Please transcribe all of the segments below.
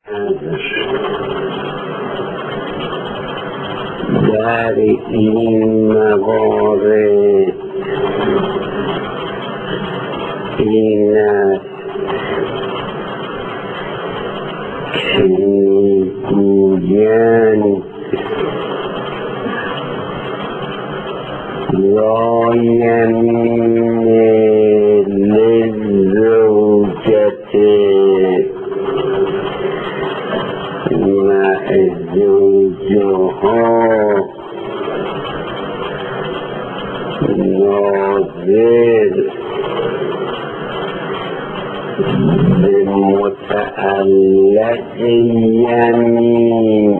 در این موارد این است که میگویند لا یمین للزوجة مع زوجها ناظر بمتعلق یمین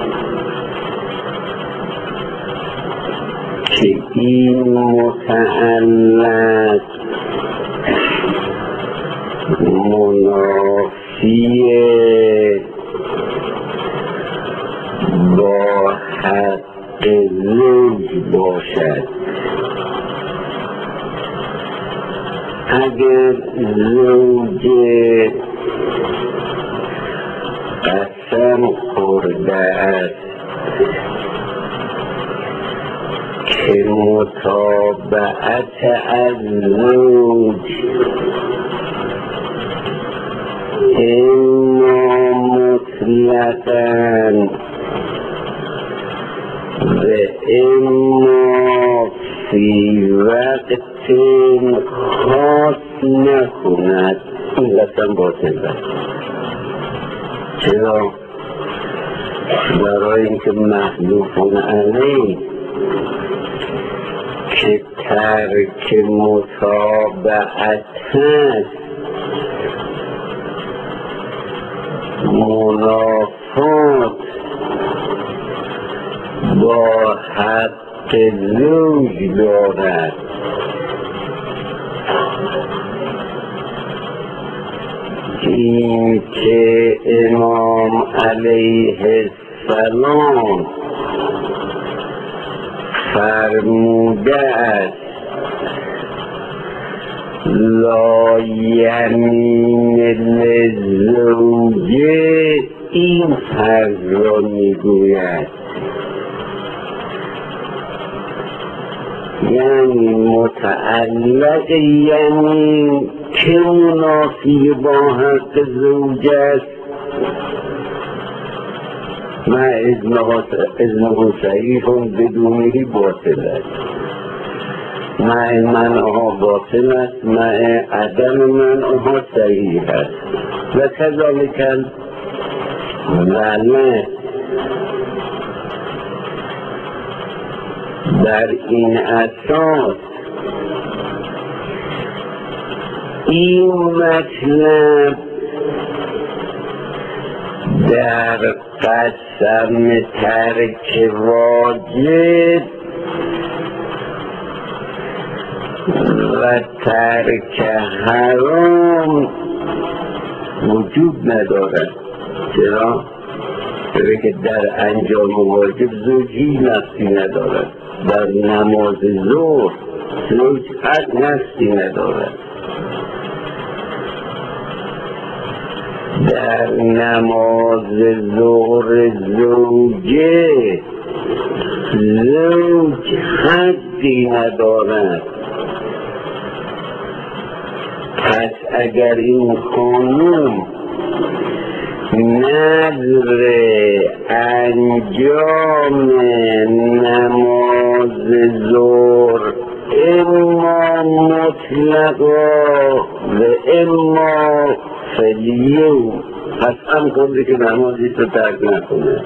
که این متعلق منافی با حق زوج باشد. اگر زوج قسم خورده است که متابعت از زوج اما مطلقاً و اما فی وقت خاص نکند، این قسم باطل است. چرا؟ برای اینکه محلوفون علیه که ترک متابعت هست منافات با حق زوج دارد. این که امام علیه السلام فرموده است لا یمین للزوجه، این فرض را میگوید، یعنی متعلق یمین که منافی با حق زوج است مع اذنه صحیح بدونه باطل است، مع منعها باطل است، مع عدم منعها صحیح است. و کذالک ولد بر این اساس این مطلب در قسم ترک واجب و ترک حرام وجود ندارد. چرا؟ چرا که در انجام واجب زوجی نفسی ندارد، در نماز ظهر زوج حق نفسی ندارد، در نماز ظهر زوجه زوج حقی ندارد. پس اگر این قانون نظر انجام نماز ظهر اما مطلقا و اما فلیو، پس هم کنده که نمازی تو ترک نکنه،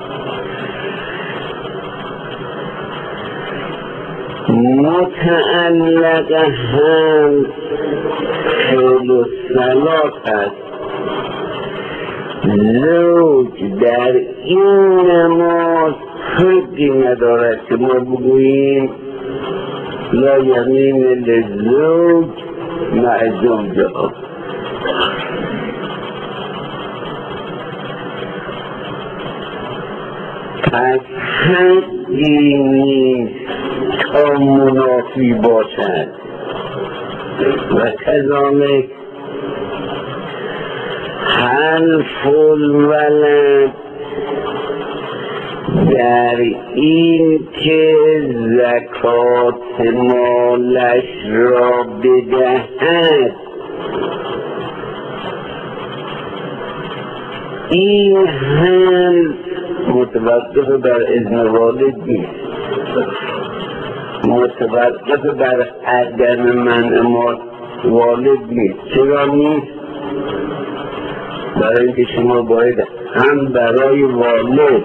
متعلق هم حول الصلاة است. زوج در این نماز حقی ندارد که ما بگوییم لا یمین للزوج مع زوجها. پس حقی نیست تا منافی باشد و کذالک خلف الولد در این که زکات مالش را بدهد، این هم متوقف بر اذن والد نیست، متوقف بر عدم منع والد نیست. چرا نیست؟ برای اینکه شما باید هم برای والد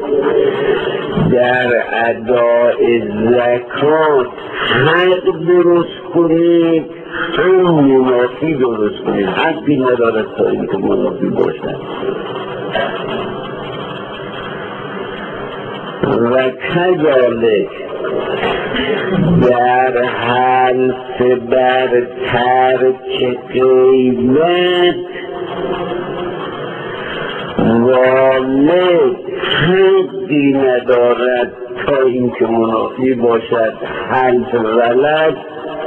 در ادای زکات حق درست کنید، هم منافی درست کنید. حقی ندارد تا اینکه منافی باشد. و کذالک در حلف بر ترک غیبت والد حقی ندارد تا اینکه منافی باشد حلف ولد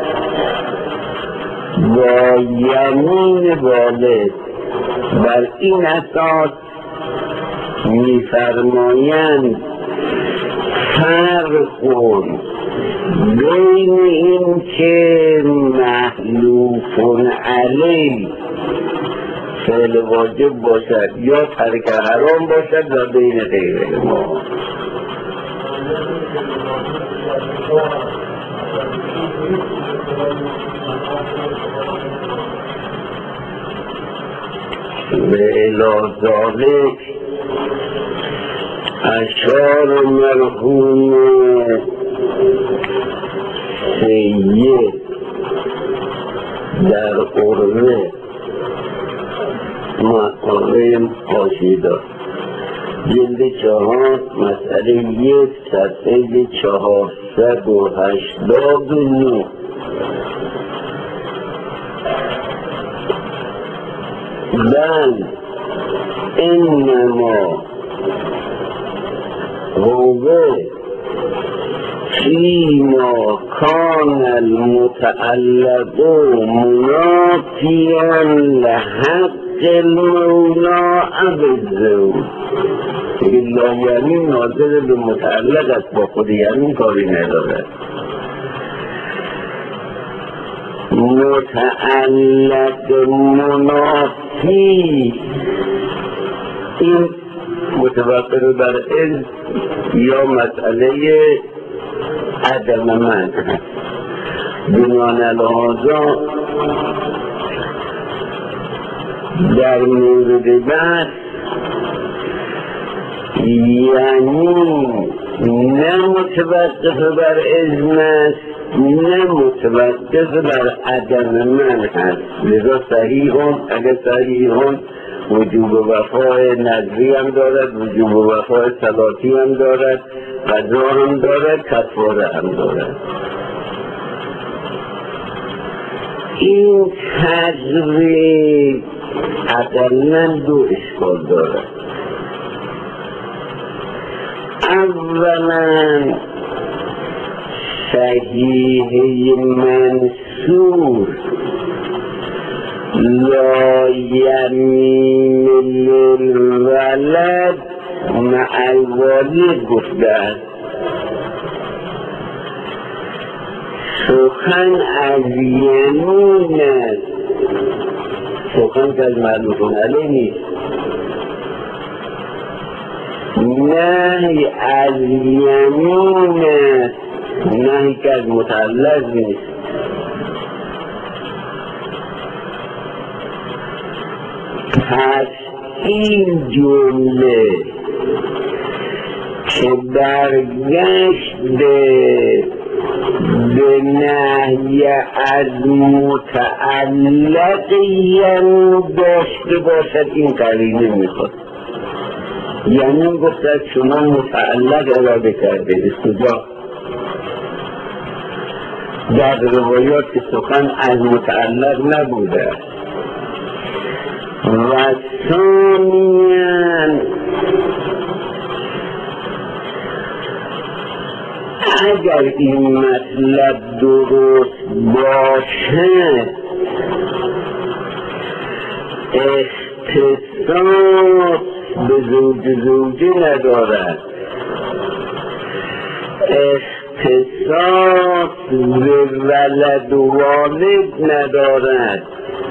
با یمین والد. بر این اساس می‌فرمایند فرق بین این که محلوف علیه فعل واجب باشد یا ترک حرام باشد و بین غیره ما. به الازالک اشار مرحوم سید در عروه مقاله حاشیه‌دار جلد 4 مسئله 1 صفحه 489. بل انما هو فيما كان المتعلق منافيا لحق المولى بالزوج. الا یمین ناظر به متعلق است، با خود یمین کاری ندارد. متعلق منافی این متوقف بر علم یا مسئله عدم منع. بنان لحاظا در مورد بعد یعنی نه متوقف بر علم است نه متوقف بر عدم منع است. لذا صحیح اگر صحیح وجوب وفای نظری هم دارد، وجوب وفای صلاتی هم دارد، قضا هم دارد، کفاره هم دارد. این تجوید اقلاً 2 اشکال دارد. اولاً صحیح منصور لا یمین للولد مع الوالد گفته است. سخن از یمین است، سخن که از معلوف علیه نیست. نهی از یمین است، نهی که از متعلق نیست. پس این جمله که برگشت به نهی از متعلق یعنی داشته باشد، این قرینه میخواد. یعنی گفتد شما متعلق اراده کرده. از کجا؟ در روایات که سخن از متعلق نبوده. و ثانیاً اگر این مطلب درست باشد اختصاص اختصاص به زوجه ندارد، اختصاص به ولد و والد ندارد،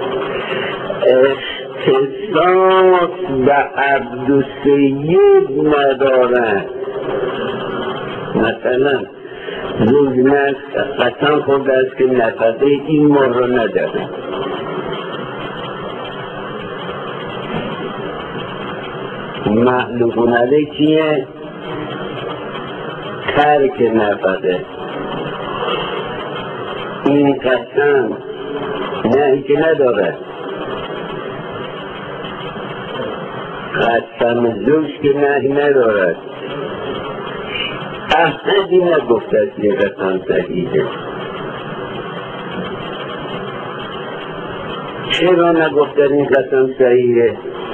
اختصاص به عبد و سید ندارد. مثلا زوج مرد قسم خورده است که نفقه این ماه را نداره، محلوف علیه چیه؟ ترک نفقه. این قسم نه که نداره، قسم زوج که نه ندارد، احدی نگفته است این قسم صحیحه. چرا نگفته این قسم صحیحه؟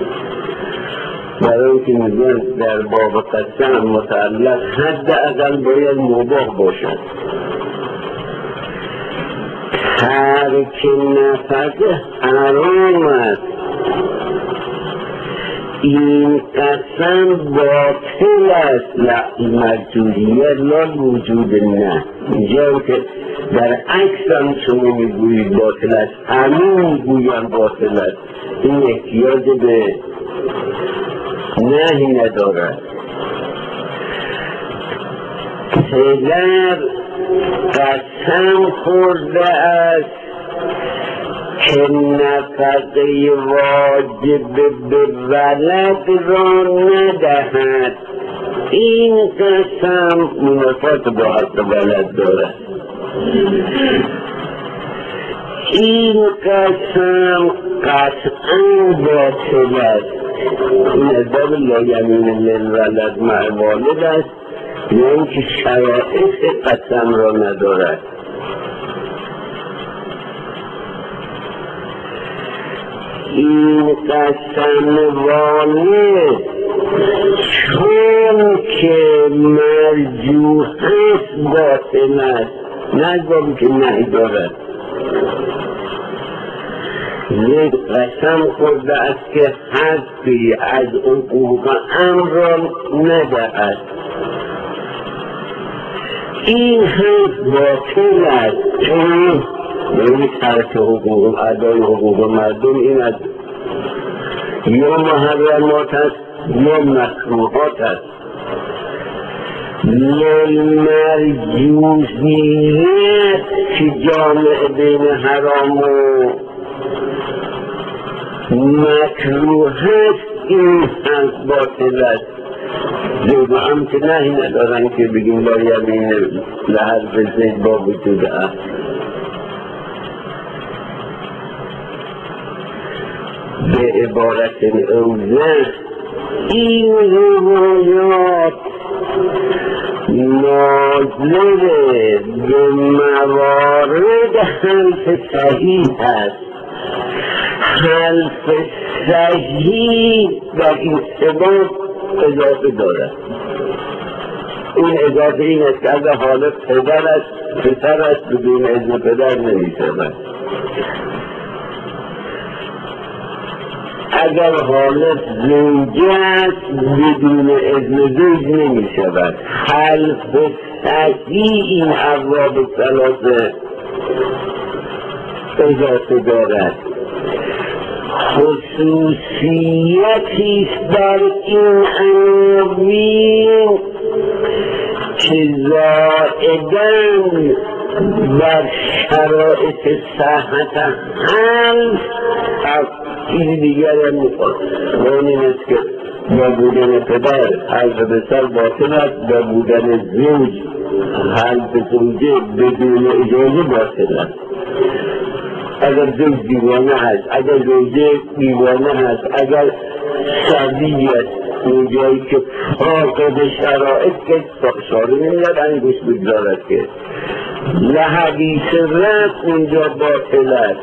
برای که میگن در باب قسم متعلق حداقل باید مباح باشد. ترک نفقه حرام است. این قسم باطل است، مجبوریه لا وجود نه. اینجا که در عکس هم شما میگویید باطل است، همه میگوین باطل است، این احتیاج به نهی ندارد. پدر قسم خورده است که نفقه واجب به ولد را ندهد. این قسم منافات با حق ولد دارد. این قسم قطعا باطل است. این ازداد لایمین للولد مع والد است، یعنی که شرائط قسم را ندارد. این قسم والد چون که مرجوح است باطل است، نگذاری که نهی دارد. یک قسم خورده است که حقی از حقوق امر را ندهد. این حق باطل است، چون یعنی ترک حقوق، ادای حقوق مردم این از یا محرمات است یا مکروهات است. للمرجوحیت که جامع بین حرام و مکروه است، این حق باطل است. زوجه هم که نهی ندارن که بگیم لا یمین لحظ زید با وجود است. به عبارت اوضح این روایات ناظر به موارد حلف صحیح است. حلف صحیح در این سبب اضافه دارد. این اضافه این است که اگر حالت پدر است بدون اذن پدر نمی شود. اگر حالت زوجه است بدون اذن زوج نمی شود. حلف صحیح این ابواب ثلاثه اضافه دارد. خصوصیتی است در این عناوین که زائداً بر شرایط صحت حلف چیز دیگر هم میخواد. اون این است که با بودن پدر حلف بسر باطل است، با بودن زوج حلف زوجه بدون اجازه باطل است. اگر زوج دیوانه هست، اگر زوجه دیوانه هست، اگر سبی است، اون جایی که فاقد شرائط که شاره نمیاد انگوش بگذارد که لحدیث رفت اونجا باطل است.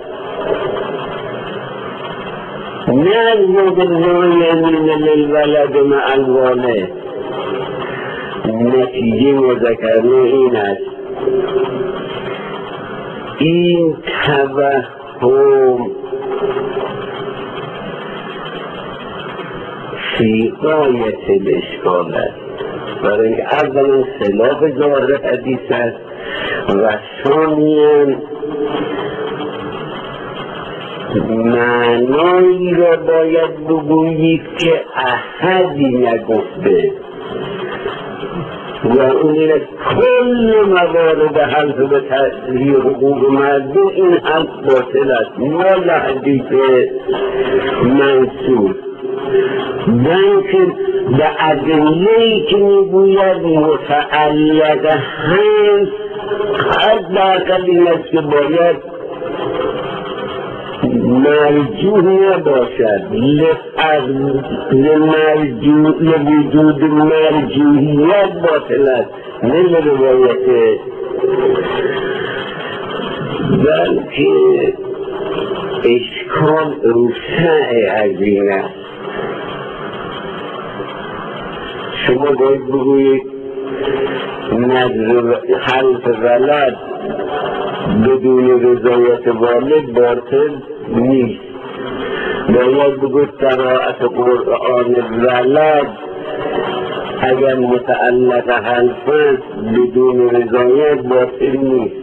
نظم بالنایمین للولد مع الوالد. نتیجه مذکرانه این است. این توهم فی غایت الاشکال است، برای اینکه اولا خلاف ظاهر حدیث است و ثانیاً معنایی را باید بگویید که احدی نگفته و اون کل موارد حلف به تأثیر حقوق مردم این هم باطل است، مال حدیث منصور. بلکه به ادله‌ای که میگوید متعلق هست حد اقل این است که باید مرجوح نباشد، لوجود مرجوحیت باطل است، نه لروایت. بلکه اشکال روسع از این است. شما باید بگویید نظر حلف ولد بدون رضایت والد باطل نیست. باید بگوید قرائت قرآن ولد اگر متعلق حلف است بدون رضایت باطل نیست.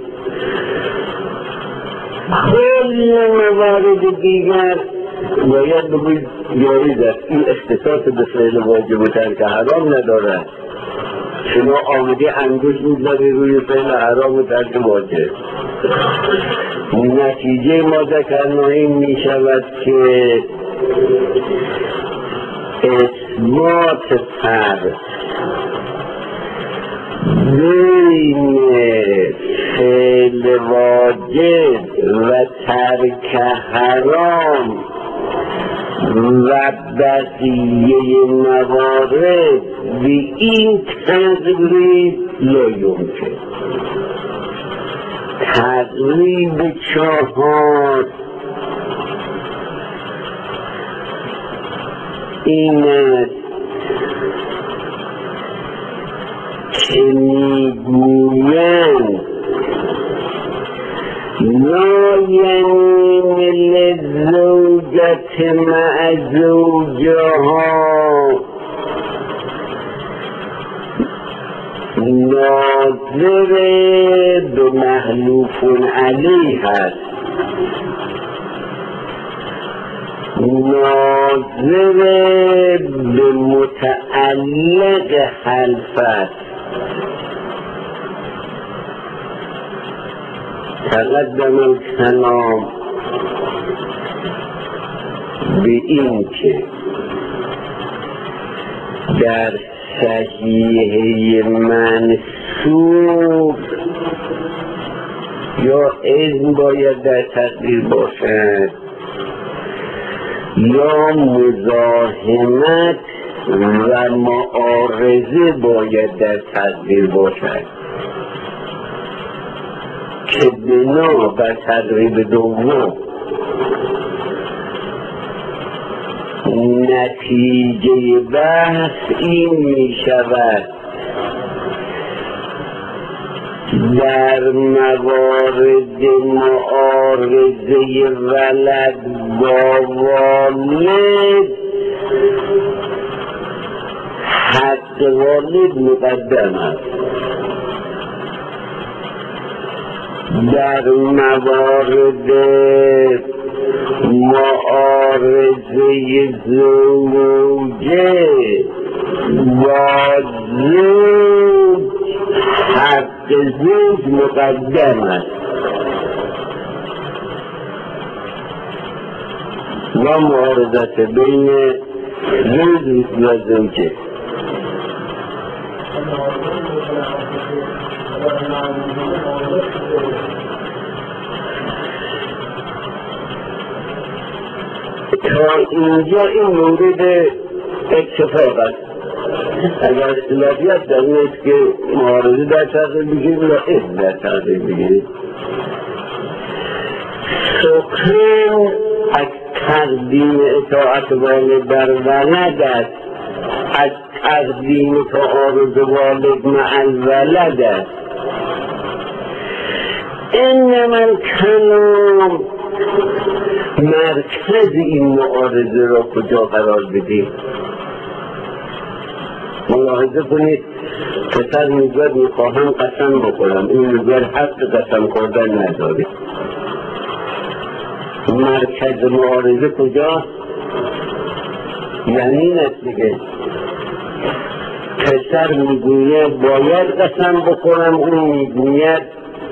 کل موارد دیگر باید بگوید جایز است. این اختصاص به فعل واجب و ترک حرام ندارد. شما آمدی انگشت می‌زنی روی فعل حرام و ترک واجب. نتیجه ما ذکرنا این می شود که اثبات فرق بین فعل واجب و ترک حرام و بقیه موارد به این تقریب لا یمکن. تقریب 4 این است که میگویند لا یمین للزوجة مع زوجها ناظر به محلوف علیه است، ناظر به متعلق حلف است. تقدم الکلام به این که در صحیحه منصور یا اذن باید در تقدیر باشد یا مزاحمت و معارضه باید در تقدیر باشد که بنا بر تقریب دوم نتیجه بحث این می شود در موارد معارضه ولد با والد حق والد مقدم است، در موارد معارضه زوجه با زوج حق زوج مقدم است و معارضت بین زوج و زوجه. تا اینجا این مورد اتفاق است. اگر اختلافیت در این است که معارضه در تقدیر بگیرید یا اذن در تقدیر بگیرید. سخن از تقدیم اطاعت والد بر ولد است، از تقدیم تعارض والد مع الولد است. انما الکلام مرکز این معارضه را کجا قرار بدیم؟ ملاحظه کنید پسر میگوید میخواهم قسم بخورم، این میگوید حق قسم خوردن نداره. مرکز معارضه کجاست؟ یعنی این است دیگه. پسر میگوید باید قسم بخورم، اون میگوید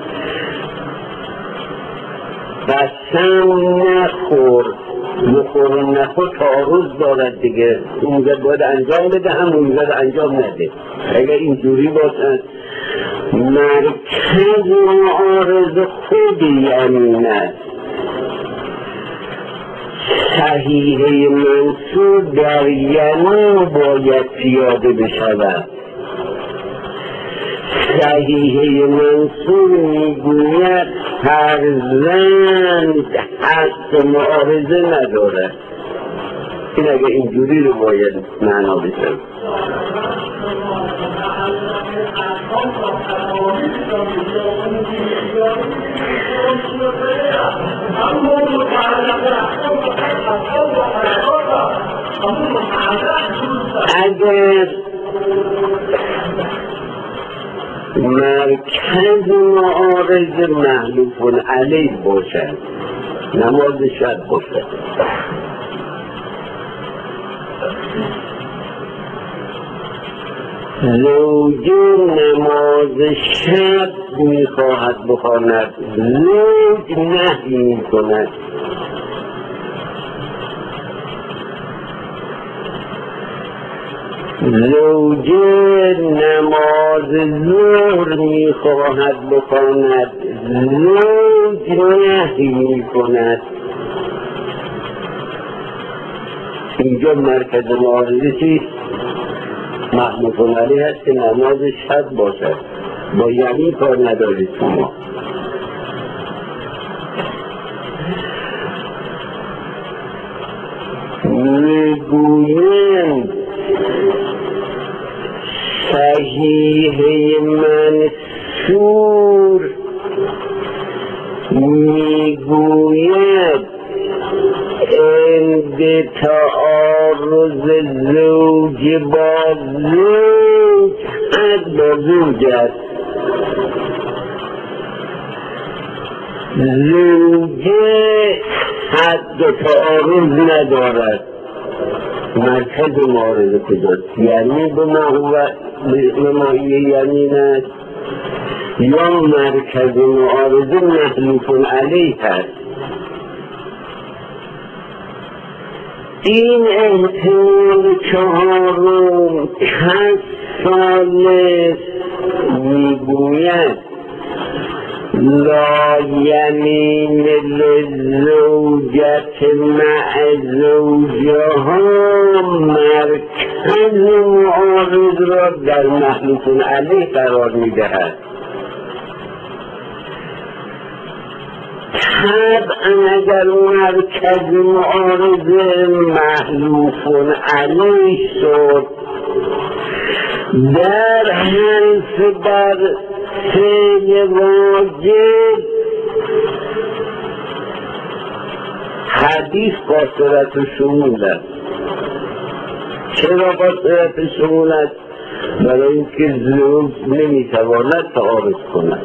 قسم نخور، بخور و نخور تعارض دارد دیگه. اون میگوید باید انجام بده، هم اون میگوید انجام نده. اگر اینجوری باشد مرکز معارضه خود یمین است. صحیحه منصوب در یمین باید پیاده بشود. صحیحه منصوب میگوید فرزند حق معارضه نداره. این اگه اینجوری رو باید معنا بشه. اگر مرکز معارضه محلوف علیه باشد، نماز شب باشد، زوجه نماز شب میخواهد بخواند، زوج نهی میکند. زوجه نماز ظهر میخواهد بخواند، زوج نهی میکند. اینجا مرکز معارضه چیست؟ محمود علی هست که نماز شب باشد. با یعنی کار ندارید شما. میگویند صحیحه منصور میگوید عند تعارض زوج با زوج حد با زوج است. زوجه حد تعارض ندارد. مرکز معارضه کجاست؟ یعنی به ماهی یعنی نه، یا مرکز معارضه محلوف علیه هست. این احتمال چهارم کس ثالث میگوید لا یمین للزوجت مع زوجها، مرکز معارض را در محلوف علیه قرار میدهد. طبعا اگر مرکز معارضه محلوف علیه شد، در حرف بر فعل واجب حدیث قاصرت شمول است. چرا قاصرت شمول است؟ برای اینکه زوج نمیتواند تعارض کند.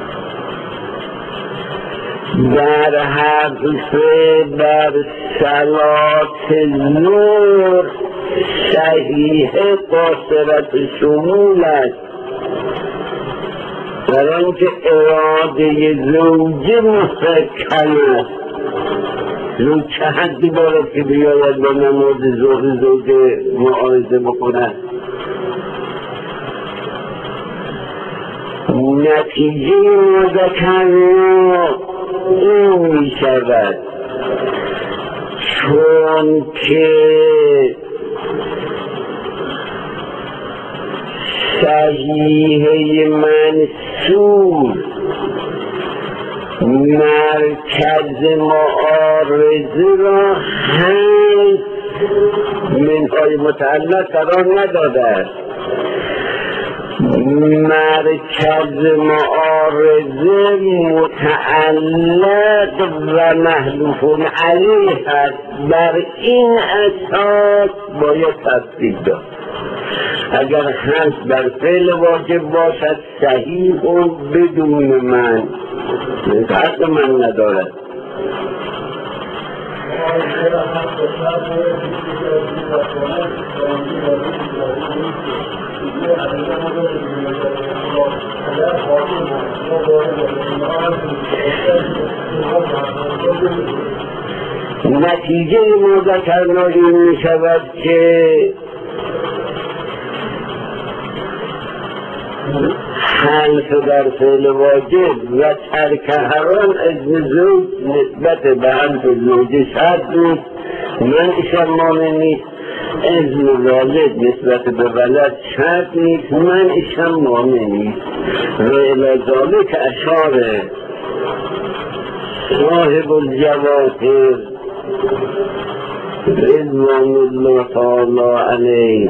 در حرف بر صلات نور صحیح قاصرت شمول است، برای اینکه اراده زوجه محکم است. زوج چه حدی دارد که بیاید با نماز ظهر زوجه معارضه بکند؟ نتیجه مذکر این می شود چون که صحیحه منصور مرکز معارضه را هم منهای متعلق قرار نداده است. مرکز معارضه متعلق و محلوف علیه است. بر این اساس باید تصدیق داد. اگر هست بر فعل واجب باشد صحیح و بدون من، حق من ندارد. نتیجه ما ذکرنا این می شود که حلف در فعل واجب و ترک حرام اذن زوج نسبت به حلف زوجه شرط نیست، منعشم مانع نیست. اذن والد نسبت به ولد شرط نیست، منعشم مانع نیست. و الی ذالک اشار صاحب الجواهر رضوان الله تعالی علیه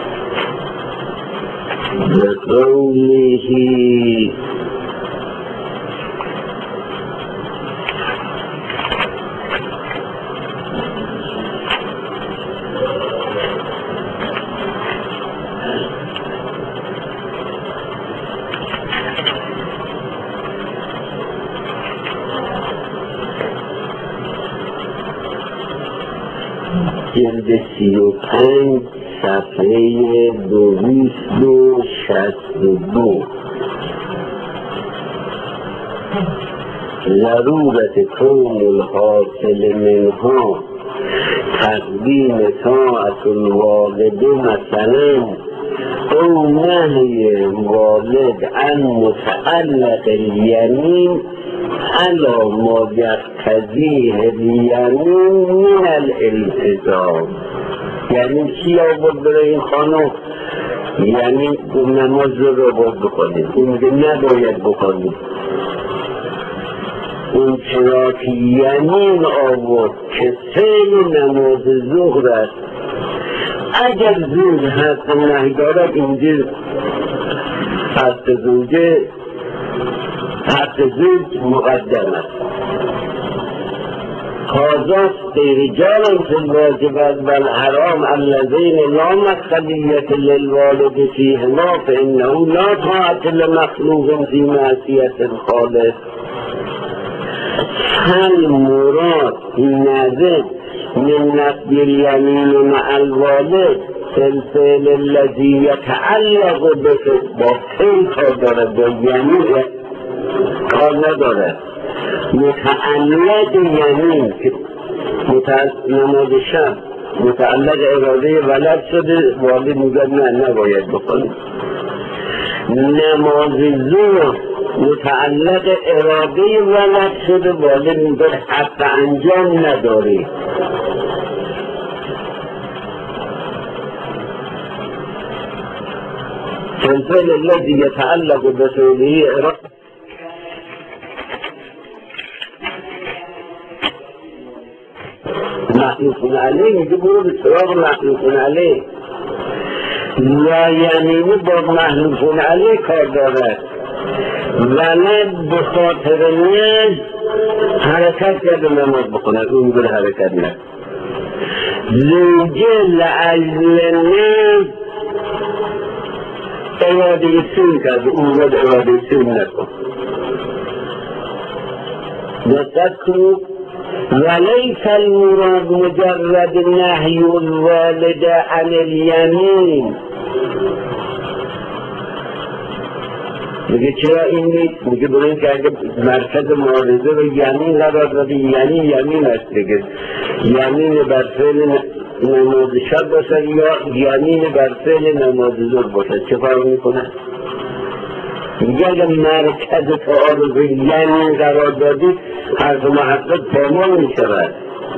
بقوله جلد 35 صفحه 262. ضرورت کون الحاصل منها تقدیم طاعت الوالد مثلا او نهی والد عن متعلق الیمین علی ما یقتضیه الیمین من الالتزام. یعنی چی آورد برای این خانم؟ یعنی نماز رو باید بکنید، اون میگه نباید بکنید. اون چرا که یمین آورد که فعل نماز ظهر است، اگر زوج حق نهی دارد اینجا حق زوج مقدم است. هذاست رجال فی الواجبات والحرام الذین لا مدخلیة للوالد فیهما فانه لا طاعة لمخلوق فی معصیة الخالق. هل مراد نزد من نفی الیمین مع الوالد فی الفعل الذی یتعلق با فعل کار دارد، با یمین کار ندارد. متعلق یمین که نماز شب متعلق اراده ولد شده، والد میگه نه نباید بکنید. نماز ظهر متعلق اراده ولد شده، والد میگه حق انجام نداری. فالفعل الذي يتعلق بفعله اراده محلوفون علیه، میگه برو به سراغ محلوفون علیه. و یعنی با محلوفون علیه کار دارد. ولد به خاطر نه حرکت کرده نماز بخوند، اون میگه حرکت نه. زوجه لعجل نه اراده سون کرده، اون میگه اراده سون نکن. دقت کنید ولیس المراد مجرد نهی الوالد عن الیمین. میگه چرا این نیست؟ میگه برای اینکه اگه مرکز معارضه رو یمین قرار داده، یعنی یمین است دیگه. یمین بر فعل نماز شب باشد یا یمین بر فعل نماز ظهر باشد، چه فرق میکنه؟ میگه اگه مرکز تعارض یمین قرار دادی حرف محقق تمام میشود.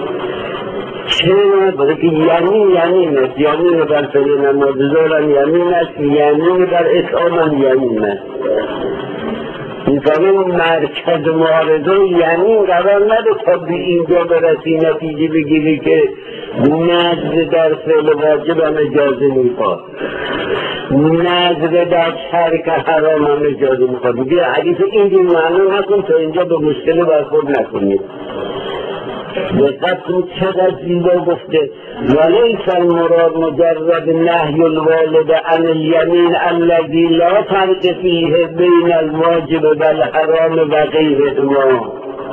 چرا؟ برای که یمین است، یمین بر فعل نماز ظهر یمین است، یمین بر اطعام یمین است. میفهمیم مرکز معارضه یمین قرار نده تا به اینجا برسی نتیجه بگیری که نظر در فعل واجب هم اجازه میخواد، نظر در ترک حرام هم اجازه میخواد. میگه حدیث اینجور معنی نکن تا اینجا به مشکل برخورد نکنید. دقت کنید چقدر زیبا گفته ولیس المراد مجرد نهی الوالد عن الیمین الذی لا فرق فیه بین الواجب و الحرام و غیرهما.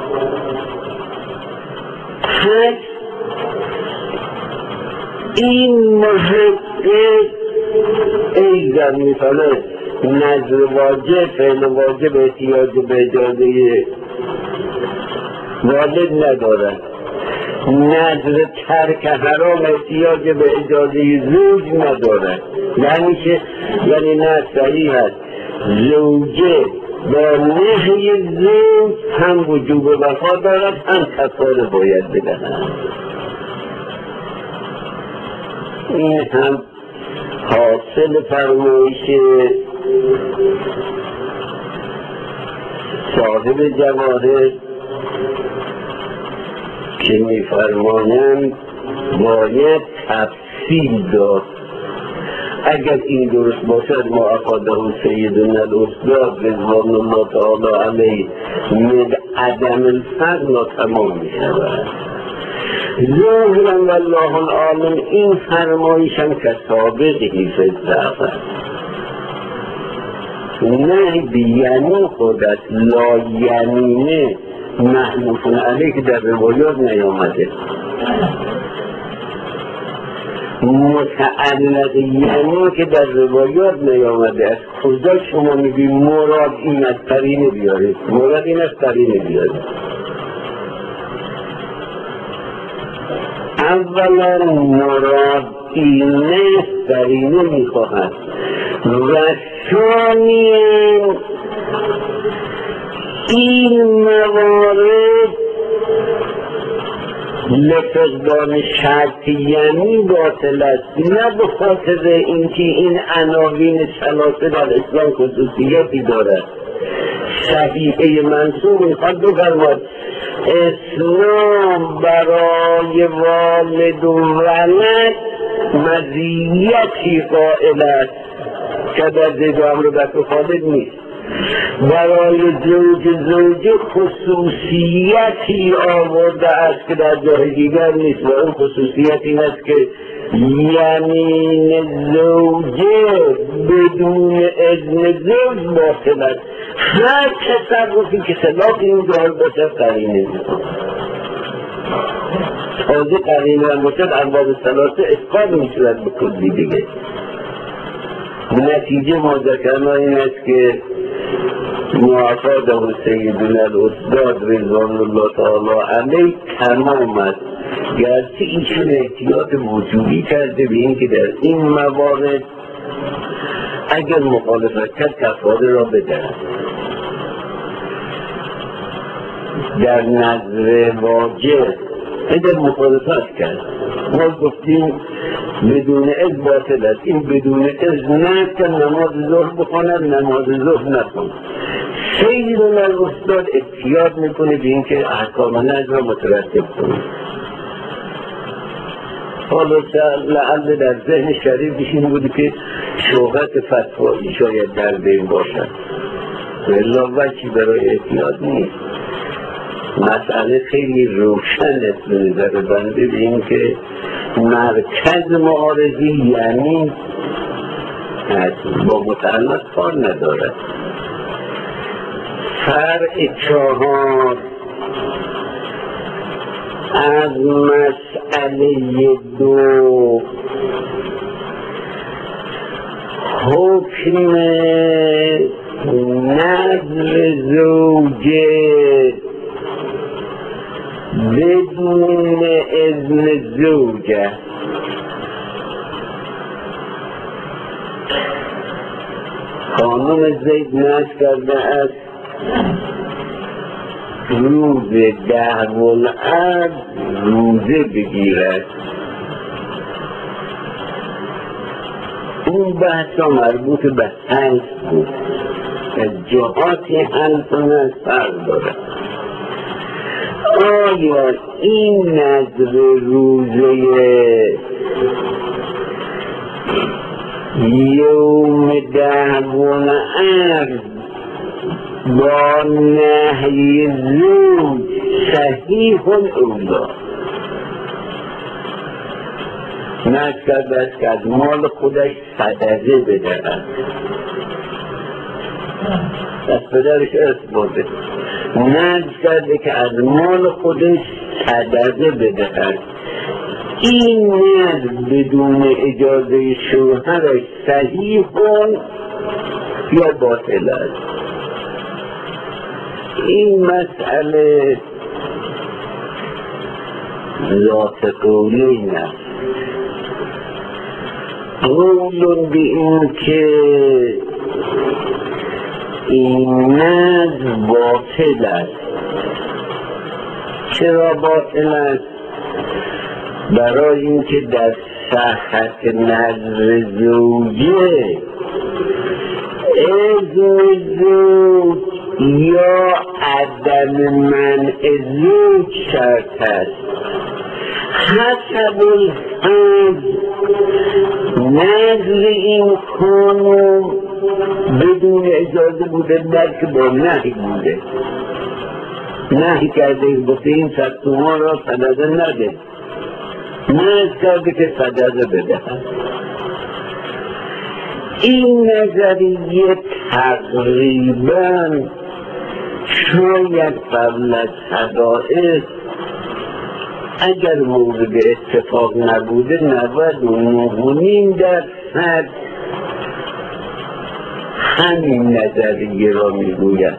پس این محقق ایضا میفهمه نظر واجب فعل واجب احتیاج به اجازه والد ندارد، نظر ترک حرام احتیاج به اجازه زوج ندارد. یعنی نه صحیح است زوجه با نهی زوج هم وجوب وفا دارد هم کفاره باید بدهد. این هم حاصل فرمایش صاحب جواهر که می‌فرمایند باید تفصیل داد. اگر این درست باشد ما افاده سیدنا الاستاد رضوان الله تعالی علیه من عدم الفضل تمام می‌شود. ظاهرا والله العالم این فرمایش هم که سابقی فی الضعف است، نه بیانی خودت لا یمینه محموفون علیه که در روایات نیامده، متعلق یعنی که در روایات نیامده. از کجا شما میگی مراد این از قرینه بیارید؟ مراد این از قرینه بیارید. اولا مراد اینه قرینه میخواهد و ثانیا این موارد لفقدان شرطیانی باطل است، نه به خاطر اینکه این عناوین ثلاثه در اسلام خصوصیتی دارد. صحیحه منصور میخواد بفرماد اسلام برای والد و ولد مزیتی قائل است که در زید و امر بکر خالد نیست، برای زوجه خصوصیتی آورده است که در جای دیگر نیست و اون خصوصیت این است که یمین زوجه بدون اذن زوج باطل است. هر تصرفی که خلاف این دار باشد قرینه می‌کند. تازه قرینه هم باشد ارباب ثلاثه اسقاط می‌شود به کلی دیگه. نتیجه ما ذکرنا این است که معافاده سیدنا الاستاد رضوان الله تعالی علیه تمام است، گرچه ایشون احتیاط وجودی کرده به این که در این موارد اگر مخالفت کرد کفاره را بدهد. در نظر واجب اگر مخالفت کرد ما گفتیم بدون اذن باطل است، این بدون اذن نه که نماز ظهر بخواند نماز ظهر نکن. سیدنا الاستاد احتیاط میکنه به این که احکام نظر را مترتب کنه. حالا لعل در ذهن شریفش این بوده که شهرت فتوایی شاید در بین باشد، الا وجهی برای احتیاط نیست. مسئله خیلی روشن است به نظر بنده به این که مرکز معارضی یعنی با متعلق کار ندارد. فرع 4 از مسئله 2 حکم نظر زوجه بدون اذن زوجه. خانم زید نظر کرده است روز 10 العهد روزه بگیرد. اون بحثا مربوط به حلف بود، از جهاتی حلف و فرق دارد. آیا این نظر روزه یوم 10 العهد با نهی زوج صحیح اولا نذر کرده است که از مال خودش صدقه بدهد. از پدرش ارث برده، نذر کرده که از مال خودش صدقه بدهد. این نذر بدون اجازه شوهرش صحیح یا باطل است. این مسئله ذات قولین است. قول به این که این نذر باطل است. چرا باطل است؟ برای اینکه در صحت نذر زوجه اذن زوج یا عدم منع زوج شرط است. حسب الحال نذر این خانم بدون اجازه بوده، بلکه با نهی بوده. نهی کرده گفته این 100 تومان را صدقه نده، نذر کرده که صدقه بده. این نظریه تقریبا شاید قبل از حدائث اگر مورد اتفاق نبوده 99.9% همین نظریه را میگوید.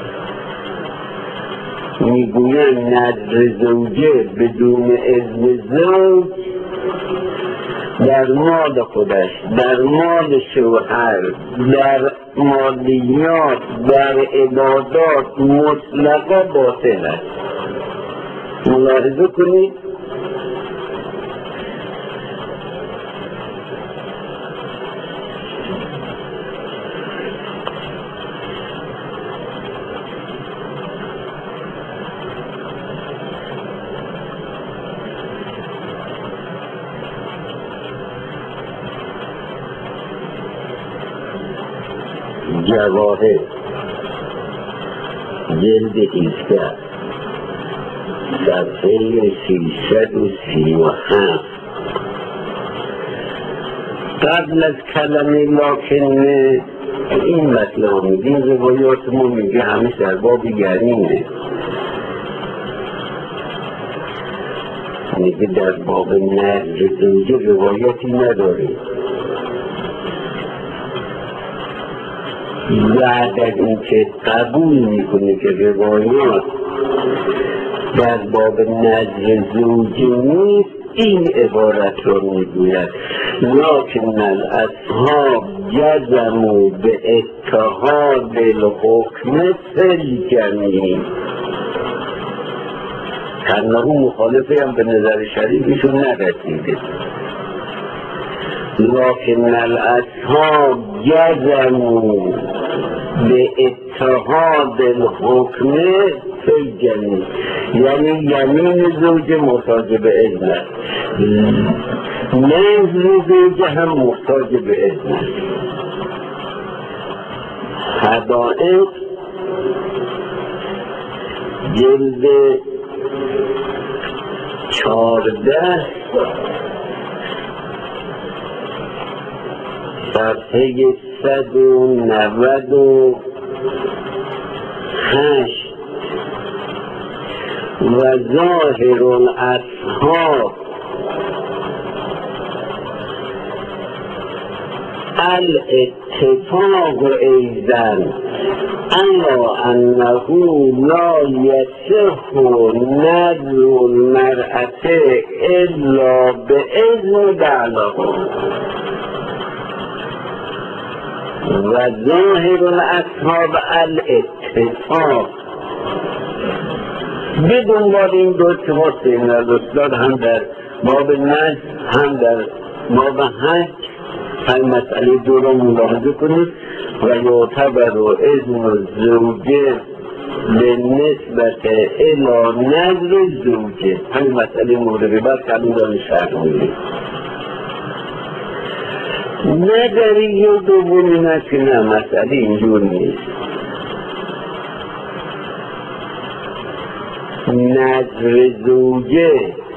میگوید نذر زوجه بدون اذن زوج در مال خودش، در مال شوهر، در مالیات، در عبادات مطلقا باطل است. ملاحظه کنید جواهر جلد 18 صفحه 337 قبل از کلمه لکنه این مطلب میگیم. روایات ما میگه همیشه در باب یعنینه، میگه در باب نذر زوجه روایاتی نداره. بعد از اینکه قبول میکنه که روایات در باب نذر زوجه نیست، این عبارت را میگوید لکن الاصحاب جزموا به اتحاد الحکم فی الجمیع. کنه مخالفی هم به نظر شریفشون نرسیده. لکن الاصحاب جزموا به اتحاد الحکم فی الجمیع، یعنی یمین زوج محتاج به اذن است، نذر زوج هم محتاج به اذن است. حدائق جلد 14 صفحه 198 و ظاهر الاصحاب الاتفاق ایضا الا انه لا یصح نذر المرأة الا باذن بعلها و ظاهر الاصحاب الاتفاق. بدون بار این دو اتفاق بین الاستاد هم در باب نذر هم در باب حج این مسئله دو را ملاحظه کنید. و یعتبر اذن الزوجه به نسبت الی نذر الزوجه، همین مسئله مورد بعد کمی داریم شرح میدیم. نظریه دوم این است که نه، مسئله اینجور نیست. نظر زوجه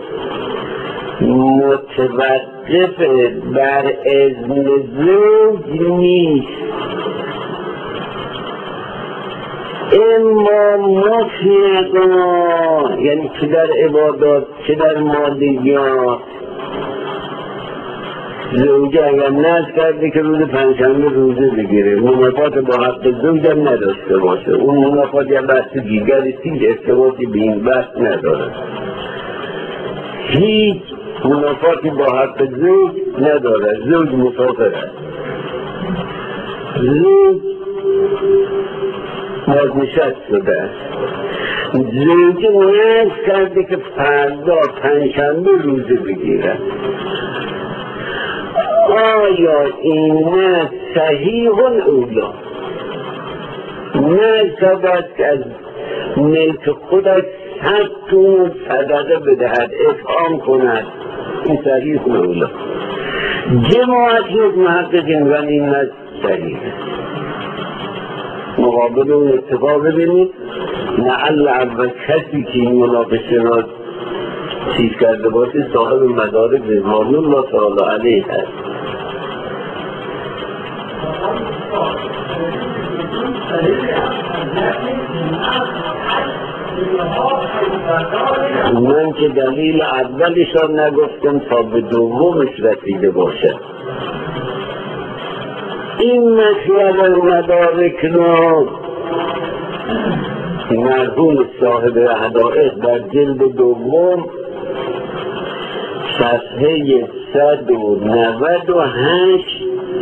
متوقف بر اذن زوج نیست، اما مطلقا، یعنی چه در عبادات چه در مادیات. زوجه اگر نذر کرده که روز پنجشنبه روزه بگیره، منافات با حق زوج هم نداشته باشه، اون منافات یا بحث دیگری هیچ ارتباطی به این بحث نداره، هیچ منافاتی با حق زوج نداره. زوج مسافر است، زوج بازنشست شده است، زوجه نذر کرده که فردا پنجشنبه روزه بگیرد. آیا این نه صحیح اولا؟ نه شود که از ملک خودش 100 تومان صدقه بدهد، اطعام کند، این صحیح اولا. جماعت یک محققین ولی این نه صحیح. مقابل اون اتفاق ببینید، لعل اول کسی که این مناقشه را چیز کرده باشه صاحب مدارک رضوان الله تعالی علیه هست. من که دلیل اولشان نگفتم تا به دومش رسیده باشه. این مطلب مدارک رو مرحوم صاحب حدائق در جلد دوم صفحه 198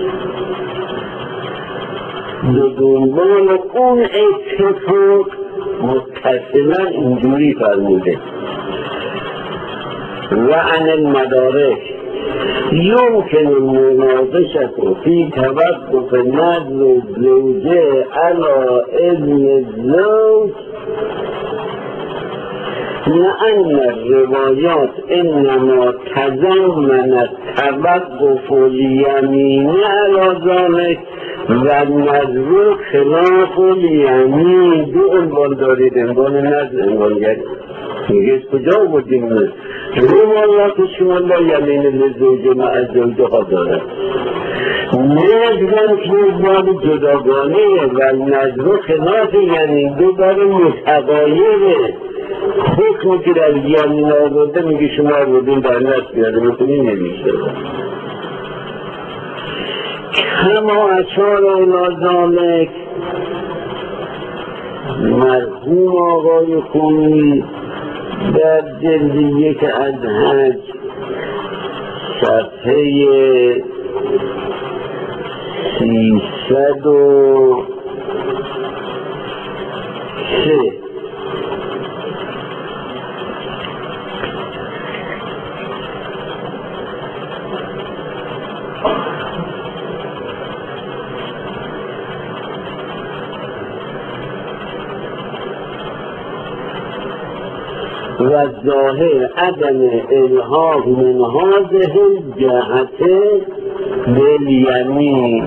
به دنبال اون اتفاق متصلا اینجوری فرموده: و عن المدارک يمكن المناقشة في توقف نذر الزوجة على إذن الزوج، لأن الروايات إنما تضمنت توقف اليمين على ذلك والنذر خلاف اليمين. دو عنوان دارید، عنوان نذر، عنوان میگه کجا بودیم؟ روایات شما لا یمین لزوجه مع زوجه ها داره، نظرم که عنوان جداگانه و نظر خلاف یمین دو داره متغایره. حکمی که در یمین آورده میگه شما آوردین در نظر بیاره میتونی نمیشه. کما اشار الی ذلک مرحوم آقای خونی در جلد 1 از حج صفحه 303 و ظاهر عدم الحاق من هذه الجهت بالیمین.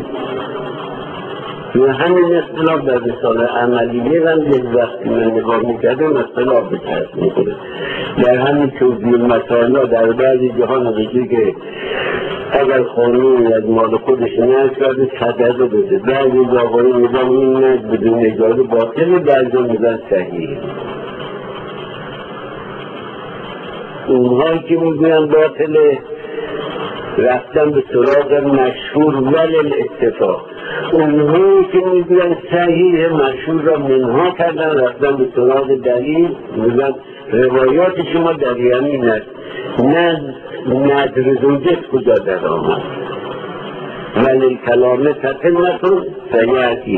و همین اصطلاح در رساله عملیه هم یک وقتی من نگاه میکردم اصطلاح به چشم میکنه. در همین توضیح مسائل در بعضی جاها نوشته که اگر خانومی از مال خودش نذر کرده صدقه بده، بعضی آقایی میگن این نذر بدون اجازه باطله، بعضی میگن صحیح. اونهایی که میگوین باطله رفتن به سراغ مشهور ولی الاتفاق، اونهایی که میگوین صحیح مشهور را منها کردن رفتن به سراغ دلیل، میگن روایات شما در یمین است، نه نذر زوجت کجا در آمد ولی کلامه تطل نکن سیعتی